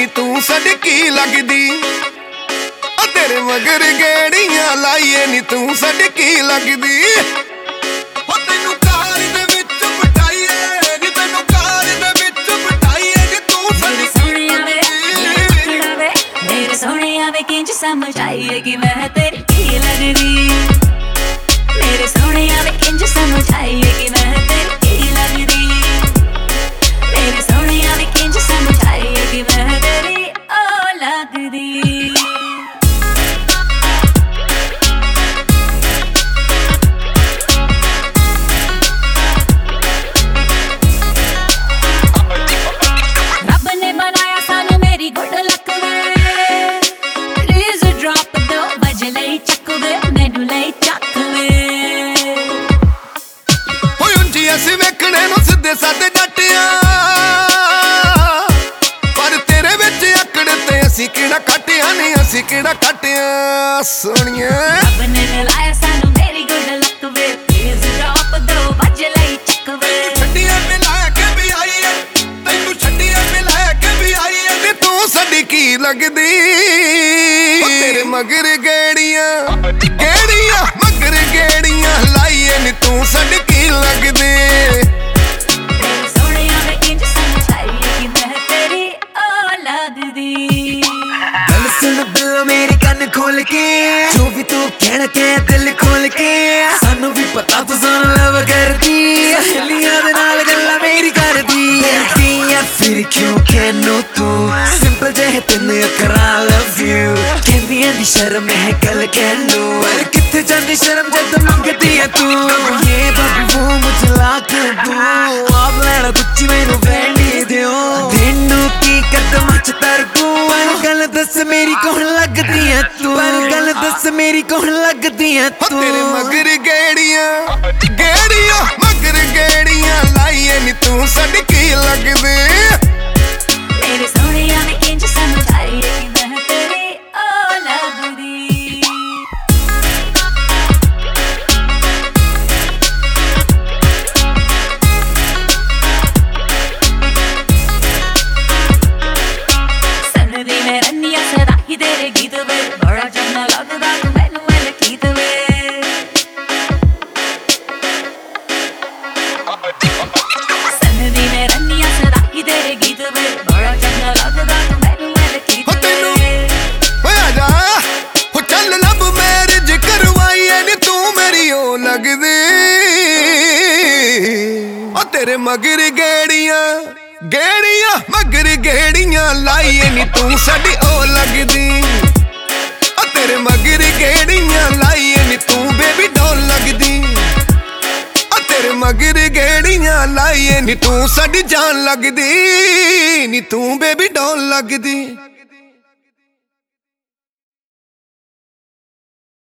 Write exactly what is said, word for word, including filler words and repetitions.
ਤੂੰ ਸੜਕੀ ਲੱਗਦੀ। ਆ ਤੇਰੇ ਮਗਰ ਗੇੜੀਆਂ ਲਾਈਏ ਨੀ ਤੂੰ ਸੜਕੀ ਲੱਗਦੀ। ਹੋ ਤੈਨੂੰ ਕਾਰ ਦੇ ਵਿੱਚ ਬਿਠਾਈਏ ਨੀ ਤੈਨੂੰ ਕਾਰ ਦੇ ਵਿੱਚ ਬਿਠਾਈਏ ਨੀ ਤੂੰ ਸੜਕੀ ਲੱਗਦੀ। ਮੇਰੇ ਸੋਹਣਿਆ ਵੇ ਕਿੰਜ ਸਮਝ ਆਈਏ ਕਿ ਮੈਂ ਤੇਰੀ ਕੀ ਲੱਗਦੀ। ਮੇਰੇ ਸੋਹਣਿਆ ਵੇ ਕਿੰਜ ਸਮਝ ਆਈਏ ਕਿ ਮੈਂ ਤੇਰੀ ਕੀ ਲੱਗਦੀ। ਮੇਰੇ ਸੋਹਣਿਆ ਵੇ ਕਿੰਜ ਸਮਝ ਆਈਏ ਕਿ ਮੈਂ ਤੇਰੀ ਓ ਲੱਗਦੀ। ਰੱਬ ਨੇ ਬਣਾਇਆ ਸਾਨੂੰ ਮੇਰੀ ਗੁੱਡ ਲੱਕ ਵੇ। ਪਲੀਜ਼ ਡ੍ਰੌਪ ਦੋ ਵਜ ਲਈ ਚੱਕ ਵੇ ਮੈਨੂੰ ਲਈ ਚੱਕ ਵੇ। ਹੋਏ ਉਂਝੀ ਅਸੀਂ ਵੇਖਣੇ ਨੂੰ ਸਿੱਧੇ ਸਾਦੇ ਜੱਟਿਆਂ ਪਰ ਤੇਰੇ ਵਿੱਚ ਅਕੜ ਤੇ ਅਸੀਂ ਕਿਹੜਾ ਕੱਟਿਆ ਨੀ ਅਸੀਂ ਕਿਹੜਾ ਕੱਟਿਆ ਸੋਹਣੀਏ। ਰੱਬ ਨੇ ਲਾਇਆ ਸਾਨੂੰ ਮੇਰੀ ਗੁੱਡ ਲੱਕ ਵੇ। ਪਲੀਜ਼ ਡ੍ਰੌਪ ਦੋ ਵਜ ਲਈ ਚੱਕ ਵੇ। ਛੱਡੀਆਂ ਮਿਲਾ ਕੇ ਵੀ ਆਈਏ ਤੈਨੂੰ ਛੱਡੀਆਂ ਮਿਲਾ ਕੇ ਵੀ ਆਈਏ ਨੀ ਤੂੰ ਸਾਡੀ ਕੀ ਲੱਗਦੀ। ਉਹ ਤੇਰੇ ਮਗਰ ਗੇੜੀਆਂ ਗੇੜੀਆਂ ਮਗਰ ਗੇੜੀਆਂ ਲਾਈਏ ਨੀ ਤੂੰ ਸਾਡੀ ਕੀ ਲੱਗਦੀ। ਮੇਰੇ ਸੋਹਣਿਆ ਵੇ ਕਿੰਜ ਸਮਝ ਆਈਏ ਕਿ ਮੈਂ ਤੇਰੀ ਓ ਲੱਗਦੀ। ਗੱਲ ਸੁਣ ਬਿੱਲੋ ਮੇਰੀ ਕੰਨ ਖੋਲ ਕੇ ਜੋ ਵੀ ਤੂੰ ਕਹਿਣਾ ਕਹਿ ਦਿਲ ਖੋਲ ਕੇ। ਸਾਨੂੰ ਵੀ ਪਤਾ ਤੂੰ ਸਾਨੂੰ ਲਵ ਕਰਦੀ। ਸਹੇਲੀਆਂ ਦੇ ਨਾਲ ਗੱਲਾਂ ਮੇਰੀ ਕਰਦੀ। ਕਰਦੀ ਆ ਫਿਰ ਕਿਉਂ ਕਹਿਨੋ ਤੂੰ ਸਿੰਪਲ ਜਿਹੇ ਤੈਨੂੰ ਕਰਾਂ ਲਵ ਯੂ। ਕਹਿੰਦੀਆਂ ਦੀ ਸ਼ਰਮ ਹੈ ਗੱਲ ਕਹਿ ਲੋ ਪਰ ਕਿੱਥੇ ਜਾਂਦੀ ਸ਼ਰਮ ਜਦ ਮੰਗਦੀ ਆ ਤੂੰ। ਇਹ ਬਾਬੂ ਉਹ ਮੁਝ ਲਾ ਕੇ ਦੂ ਆਪ ਲੈਣਾ ਗੁੱਚੀ ਮੈਨੂੰ ਵੈਂਡੀ ਦਿਓ। ਤੈਨੂੰ ਕੀ ਕਦਮ ਚ ਤਰਕੂ ਪਰ ਗੱਲ ਦੱਸ ਮੇਰੀ ਕੌਣ ਲੱਗਦੀ ਆ ਤੂੰ। ਪਰ ਗੱਲ ਦੱਸ ਮੇਰੀ ਕੌਣ ਲੱਗਦੀ ਆ ਤੂੰ। ਤੇਰੇ ਮਗਰ ਗੇੜੀਆਂ ਗੇੜੀਆਂ ਮਗਰ ਗੇੜੀਆਂ ਲਾਈਏ ਨੀ ਤੂੰ ਸਾਡੀ ਕੀ ਲੱਗਦੀ। ਮੇਰੇ ਸੋਹਣਿਆ ਵੇ ਕਿੰਜ ਸਮਝ ਆਈਏ ਕਿ ਮੈਂ ਤੇਰੀ ਓ ਲੱਗਦੀ। ਸੰਨਦੀ ਮੈਂ ਰੰਨੀਆਂ ਸਦਾ ਹੀ ਤੇਰੇ ਗੀਤ ਵੇ। ਬੜਾ ਚੰਗਾ ਲੱਗਦਾ ਤੂੰ ਮੈਨੂੰ ਇਹ ਗੀਤ ਵੇ। ਸੰਨਦੀ ਮੈਂ ਰੰਨੀਆਂ ਸਦਾ ਹੀ ਤੇਰੇ ਗੀਤ ਵੇ। ਬੜਾ ਚੰਗਾ ਲੱਗਦਾ ਤੂੰ ਮੈਨੂੰ ਇਹ ਗੀਤ ਹੋ ਤੈਨੂੰ ਵੇ। ਓਏ ਆ ਜਾ ਹੋ ਚੱਲ ਲੱਭ ਮੈਰਿਜ ਕਰਵਾਈਏ ਨੀ ਤੂੰ ਮੇਰੀ ਓ ਲੱਗਦੀ। ਓ ਤੇਰੇ ਮਗਰ ਗੇੜੀਆਂ ਗੇੜੀਆਂ ਮਗਰ ਗੇੜੀਆਂ ਲਾਈਏ ਨੀ ਤੂੰ ਸਾਡੀ ਓ ਲੱਗਦੀ। ਓ ਤੇਰੇ ਮਗਰ ਗੇੜੀਆਂ ਲਾਈਏ ਨੀ ਤੂੰ ਬੇਬੀ ਡੋਲ ਲੱਗਦੀ। ਓ ਤੇਰੇ ਮਗਰ ਗੇੜੀਆਂ ਲਾਈਏ ਨੀ ਤੂੰ ਸਾਡੀ ਜਾਨ ਲੱਗਦੀ ਨੀ ਤੂੰ ਬੇਬੀ ਡੋਲ ਲੱਗਦੀ।